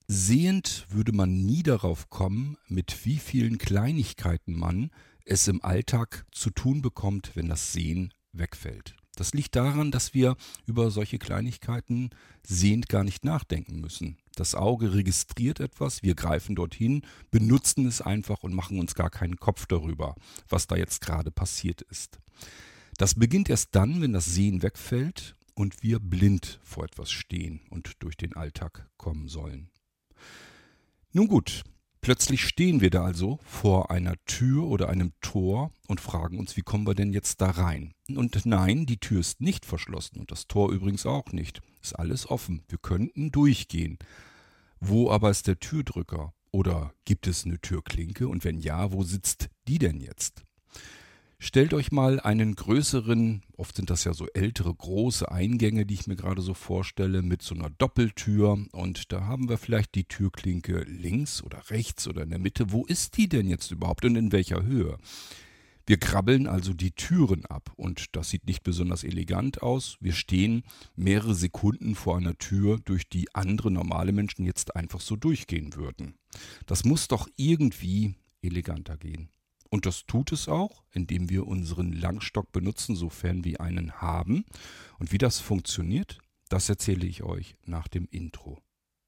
Sehend würde man nie darauf kommen, mit wie vielen Kleinigkeiten man es im Alltag zu tun bekommt, wenn das Sehen wegfällt. Das liegt daran, dass wir über solche Kleinigkeiten sehend gar nicht nachdenken müssen. Das Auge registriert etwas, wir greifen dorthin, benutzen es einfach und machen uns gar keinen Kopf darüber, was da jetzt gerade passiert ist. Das beginnt erst dann, wenn das Sehen wegfällt und wir blind vor etwas stehen und durch den Alltag kommen sollen. Nun gut, plötzlich stehen wir da also vor einer Tür oder einem Tor und fragen uns, wie kommen wir denn jetzt da rein? Und nein, die Tür ist nicht verschlossen und das Tor übrigens auch nicht. Ist alles offen. Wir könnten durchgehen. Wo aber ist der Türdrücker? Oder gibt es eine Türklinke? Und wenn ja, wo sitzt die denn jetzt? Stellt euch mal einen größeren, oft sind das ja so ältere, große Eingänge, die ich mir gerade so vorstelle, mit so einer Doppeltür. Und da haben wir vielleicht die Türklinke links oder rechts oder in der Mitte. Wo ist die denn jetzt überhaupt und in welcher Höhe? Wir krabbeln also die Türen ab und das sieht nicht besonders elegant aus. Wir stehen mehrere Sekunden vor einer Tür, durch die andere normale Menschen jetzt einfach so durchgehen würden. Das muss doch irgendwie eleganter gehen. Und das tut es auch, indem wir unseren Langstock benutzen, sofern wir einen haben. Und wie das funktioniert, das erzähle ich euch nach dem Intro.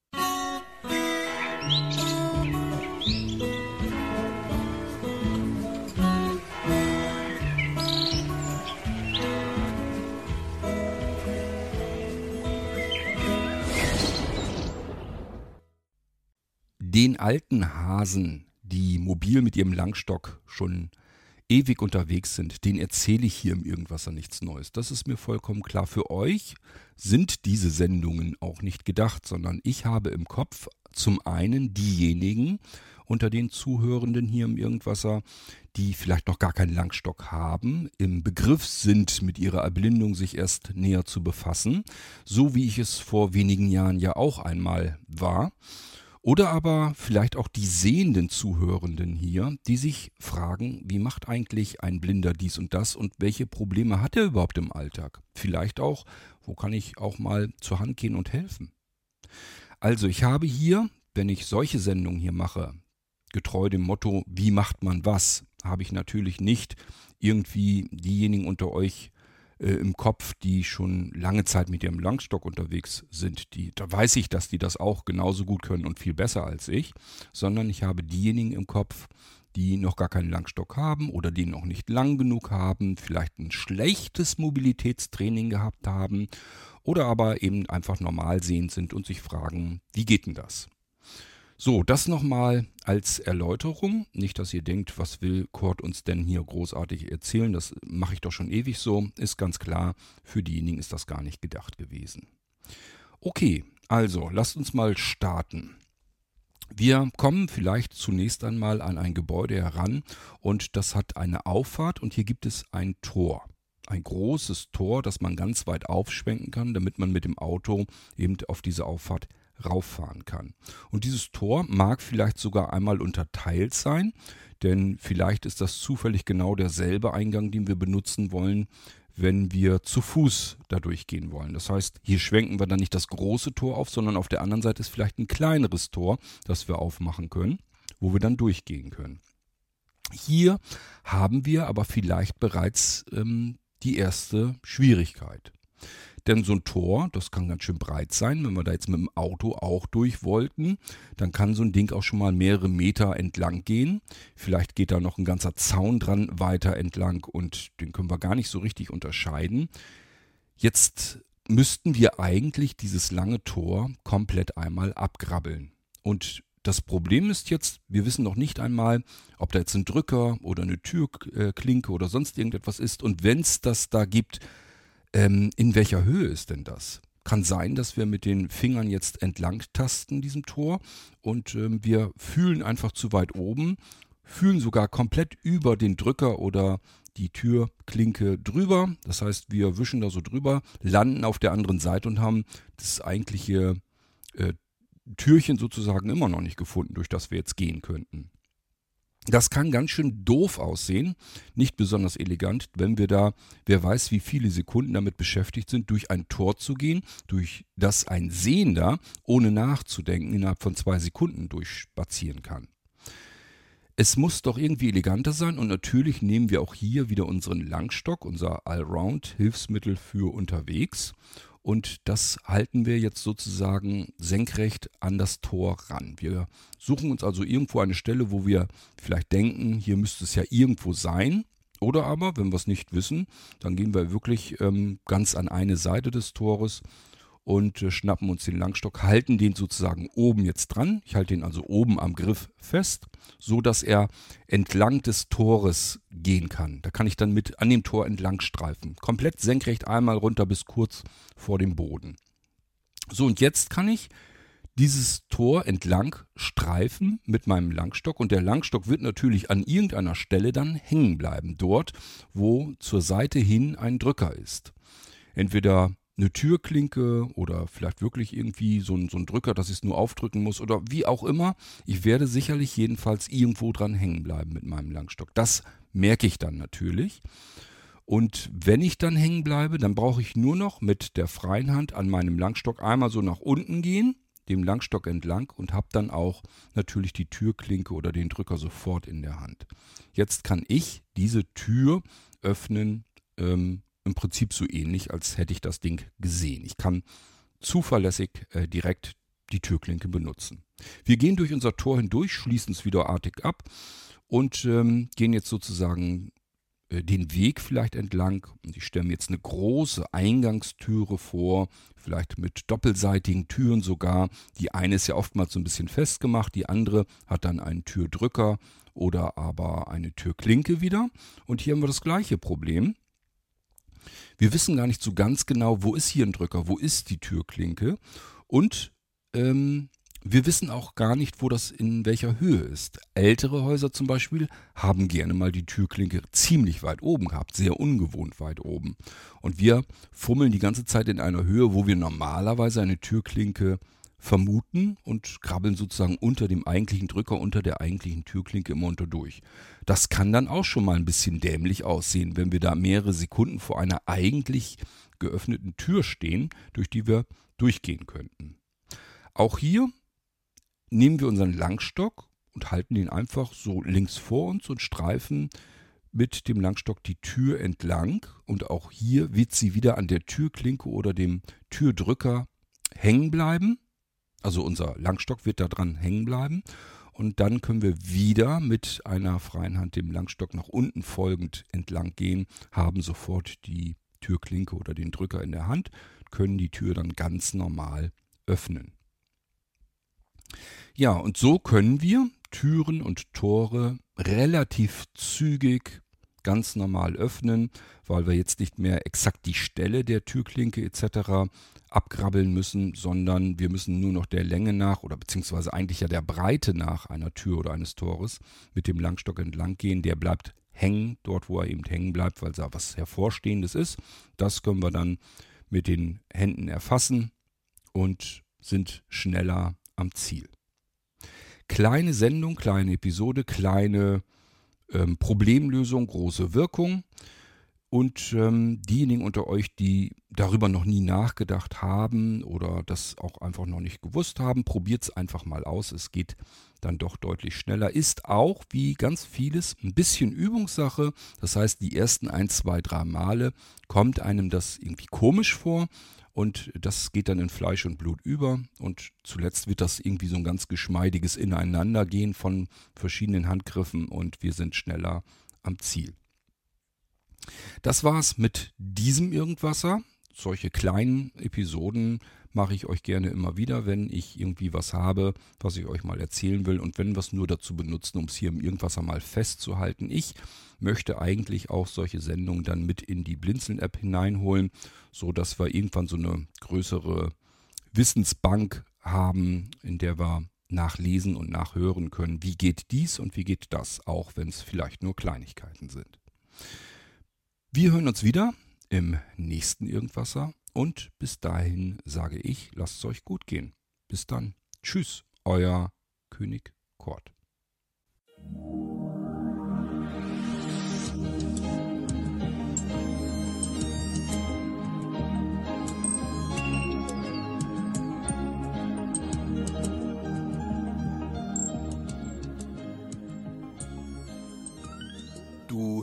Den alten Hasen, die mobil mit ihrem Langstock schon ewig unterwegs sind, den erzähle ich hier im Irgendwasser nichts Neues. Das ist mir vollkommen klar. Für euch sind diese Sendungen auch nicht gedacht, sondern ich habe im Kopf zum einen diejenigen unter den Zuhörenden hier im Irgendwasser, die vielleicht noch gar keinen Langstock haben, im Begriff sind, mit ihrer Erblindung sich erst näher zu befassen, so wie ich es vor wenigen Jahren ja auch einmal war. Oder aber vielleicht auch die sehenden Zuhörenden hier, die sich fragen, wie macht eigentlich ein Blinder dies und das und welche Probleme hat er überhaupt im Alltag? Vielleicht auch, wo kann ich auch mal zur Hand gehen und helfen? Also ich habe hier, wenn ich solche Sendungen hier mache, getreu dem Motto, wie macht man was, habe ich natürlich nicht irgendwie diejenigen unter euch im Kopf, die schon lange Zeit mit ihrem Langstock unterwegs sind. Da weiß ich, dass die das auch genauso gut können und viel besser als ich, sondern ich habe diejenigen im Kopf, die noch gar keinen Langstock haben oder die noch nicht lang genug haben, vielleicht ein schlechtes Mobilitätstraining gehabt haben oder aber eben einfach normal sehend sind und sich fragen, wie geht denn das? So, das nochmal als Erläuterung. Nicht, dass ihr denkt, was will Kurt uns denn hier großartig erzählen? Das mache ich doch schon ewig so. Ist ganz klar, für diejenigen ist das gar nicht gedacht gewesen. Okay, also lasst uns mal starten. Wir kommen vielleicht zunächst einmal an ein Gebäude heran und das hat eine Auffahrt und hier gibt es ein Tor. Ein großes Tor, das man ganz weit aufschwenken kann, damit man mit dem Auto eben auf diese Auffahrt rauffahren kann. Und dieses Tor mag vielleicht sogar einmal unterteilt sein, denn vielleicht ist das zufällig genau derselbe Eingang, den wir benutzen wollen, wenn wir zu Fuß da durchgehen wollen. Das heißt, hier schwenken wir dann nicht das große Tor auf, sondern auf der anderen Seite ist vielleicht ein kleineres Tor, das wir aufmachen können, wo wir dann durchgehen können. Hier haben wir aber vielleicht bereits die erste Schwierigkeit. Denn so ein Tor, das kann ganz schön breit sein. Wenn wir da jetzt mit dem Auto auch durch wollten, dann kann so ein Ding auch schon mal mehrere Meter entlang gehen. Vielleicht geht da noch ein ganzer Zaun dran weiter entlang und den können wir gar nicht so richtig unterscheiden. Jetzt müssten wir eigentlich dieses lange Tor komplett einmal abgrabbeln. Und das Problem ist jetzt, wir wissen noch nicht einmal, ob da jetzt ein Drücker oder eine Türklinke oder sonst irgendetwas ist. Und wenn es das da gibt, in welcher Höhe ist denn das? Kann sein, dass wir mit den Fingern jetzt entlang tasten, diesem Tor, und wir fühlen einfach zu weit oben, fühlen sogar komplett über den Drücker oder die Türklinke drüber. Das heißt, wir wischen da so drüber, landen auf der anderen Seite und haben das eigentliche Türchen sozusagen immer noch nicht gefunden, durch das wir jetzt gehen könnten. Das kann ganz schön doof aussehen, nicht besonders elegant, wenn wir da, wer weiß wie viele Sekunden damit beschäftigt sind, durch ein Tor zu gehen, durch das ein Sehender, ohne nachzudenken, innerhalb von 2 Sekunden durchspazieren kann. Es muss doch irgendwie eleganter sein und natürlich nehmen wir auch hier wieder unseren Langstock, unser Allround-Hilfsmittel für unterwegs. Und das halten wir jetzt sozusagen senkrecht an das Tor ran. Wir suchen uns also irgendwo eine Stelle, wo wir vielleicht denken, hier müsste es ja irgendwo sein. Oder aber, wenn wir es nicht wissen, dann gehen wir wirklich ganz an eine Seite des Tores und schnappen uns den Langstock, halten den sozusagen oben jetzt dran. Ich halte den also oben am Griff fest, so dass er entlang des Tores gehen kann. Da kann ich dann mit an dem Tor entlang streifen. Komplett senkrecht einmal runter bis kurz vor dem Boden. So, und jetzt kann ich dieses Tor entlang streifen mit meinem Langstock und der Langstock wird natürlich an irgendeiner Stelle dann hängen bleiben. Dort, wo zur Seite hin ein Drücker ist. Entweder eine Türklinke oder vielleicht wirklich irgendwie so ein Drücker, dass ich es nur aufdrücken muss oder wie auch immer. Ich werde sicherlich jedenfalls irgendwo dran hängen bleiben mit meinem Langstock. Das merke ich dann natürlich. Und wenn ich dann hängen bleibe, dann brauche ich nur noch mit der freien Hand an meinem Langstock einmal so nach unten gehen, dem Langstock entlang und habe dann auch natürlich die Türklinke oder den Drücker sofort in der Hand. Jetzt kann ich diese Tür öffnen, im Prinzip so ähnlich, als hätte ich das Ding gesehen. Ich kann zuverlässig direkt die Türklinke benutzen. Wir gehen durch unser Tor hindurch, schließen es wieder artig ab und gehen jetzt sozusagen den Weg vielleicht entlang. Und ich stelle mir jetzt eine große Eingangstüre vor, vielleicht mit doppelseitigen Türen sogar. Die eine ist ja oftmals so ein bisschen festgemacht, die andere hat dann einen Türdrücker oder aber eine Türklinke wieder. Und hier haben wir das gleiche Problem. Wir wissen gar nicht so ganz genau, wo ist hier ein Drücker, wo ist die Türklinke und wir wissen auch gar nicht, wo das in welcher Höhe ist. Ältere Häuser zum Beispiel haben gerne mal die Türklinke ziemlich weit oben gehabt, sehr ungewohnt weit oben. Und wir fummeln die ganze Zeit in einer Höhe, wo wir normalerweise eine Türklinke vermuten und krabbeln sozusagen unter dem eigentlichen Drücker, unter der eigentlichen Türklinke immer unter durch. Das kann dann auch schon mal ein bisschen dämlich aussehen, wenn wir da mehrere Sekunden vor einer eigentlich geöffneten Tür stehen, durch die wir durchgehen könnten. Auch hier nehmen wir unseren Langstock und halten ihn einfach so links vor uns und streifen mit dem Langstock die Tür entlang. Und auch hier wird sie wieder an der Türklinke oder dem Türdrücker hängen bleiben. Also unser Langstock wird da dran hängen bleiben. Und dann können wir wieder mit einer freien Hand dem Langstock nach unten folgend entlang gehen, haben sofort die Türklinke oder den Drücker in der Hand, können die Tür dann ganz normal öffnen. Ja, und so können wir Türen und Tore relativ zügig ganz normal öffnen, weil wir jetzt nicht mehr exakt die Stelle der Türklinke etc. abgrabbeln müssen, sondern wir müssen nur noch der Länge nach oder beziehungsweise eigentlich ja der Breite nach einer Tür oder eines Tores mit dem Langstock entlang gehen. Der bleibt hängen, dort wo er eben hängen bleibt, weil da was Hervorstehendes ist. Das können wir dann mit den Händen erfassen und sind schneller am Ziel. Kleine Sendung, kleine Episode, kleine Problemlösung, große Wirkung. Und diejenigen unter euch, die darüber noch nie nachgedacht haben oder das auch einfach noch nicht gewusst haben, probiert es einfach mal aus. Es geht dann doch deutlich schneller. Ist auch, wie ganz vieles, ein bisschen Übungssache. Das heißt, die ersten 1, 2, 3 Male kommt einem das irgendwie komisch vor. Und das geht dann in Fleisch und Blut über. Und zuletzt wird das irgendwie so ein ganz geschmeidiges Ineinandergehen von verschiedenen Handgriffen und wir sind schneller am Ziel. Das war's mit diesem Irgendwasser. Solche kleinen Episoden mache ich euch gerne immer wieder, wenn ich irgendwie was habe, was ich euch mal erzählen will und wenn wir es nur dazu benutzen, um es hier im Irgendwasser mal festzuhalten. Ich möchte eigentlich auch solche Sendungen dann mit in die Blinzeln-App hineinholen, so dass wir irgendwann so eine größere Wissensbank haben, in der wir nachlesen und nachhören können, wie geht dies und wie geht das, auch wenn es vielleicht nur Kleinigkeiten sind. Wir hören uns wieder im nächsten Irgendwasser und bis dahin sage ich, lasst es euch gut gehen. Bis dann. Tschüss, euer König Kort.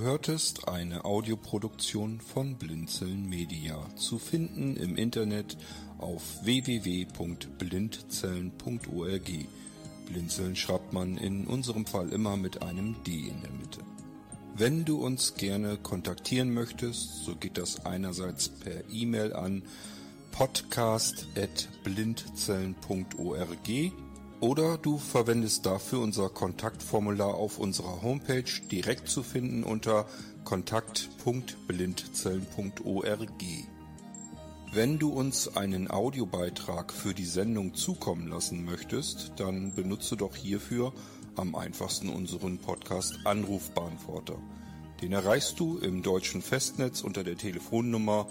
hörtest eine Audioproduktion von Blinzeln Media, zu finden im Internet auf www.blindzellen.org. Blinzeln schreibt man in unserem Fall immer mit einem D in der Mitte. Wenn du uns gerne kontaktieren möchtest, so geht das einerseits per E-Mail an podcast@blindzellen.org oder du verwendest dafür unser Kontaktformular auf unserer Homepage, direkt zu finden unter kontakt.blindzellen.org. Wenn du uns einen Audiobeitrag für die Sendung zukommen lassen möchtest, dann benutze doch hierfür am einfachsten unseren Podcast Anrufbeantworter. Den erreichst du im deutschen Festnetz unter der Telefonnummer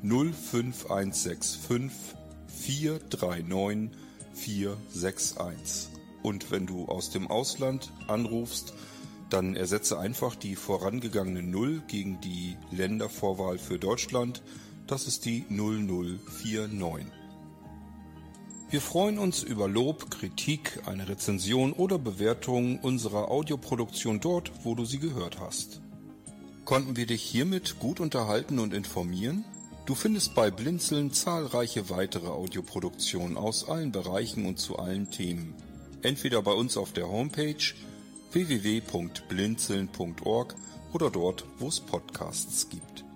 05165 439 461. Und wenn du aus dem Ausland anrufst, dann ersetze einfach die vorangegangene 0 gegen die Ländervorwahl für Deutschland. Das ist die 0049. Wir freuen uns über Lob, Kritik, eine Rezension oder Bewertung unserer Audioproduktion dort, wo du sie gehört hast. Konnten wir dich hiermit gut unterhalten und informieren? Du findest bei Blinzeln zahlreiche weitere Audioproduktionen aus allen Bereichen und zu allen Themen. Entweder bei uns auf der Homepage www.blinzeln.org oder dort, wo es Podcasts gibt.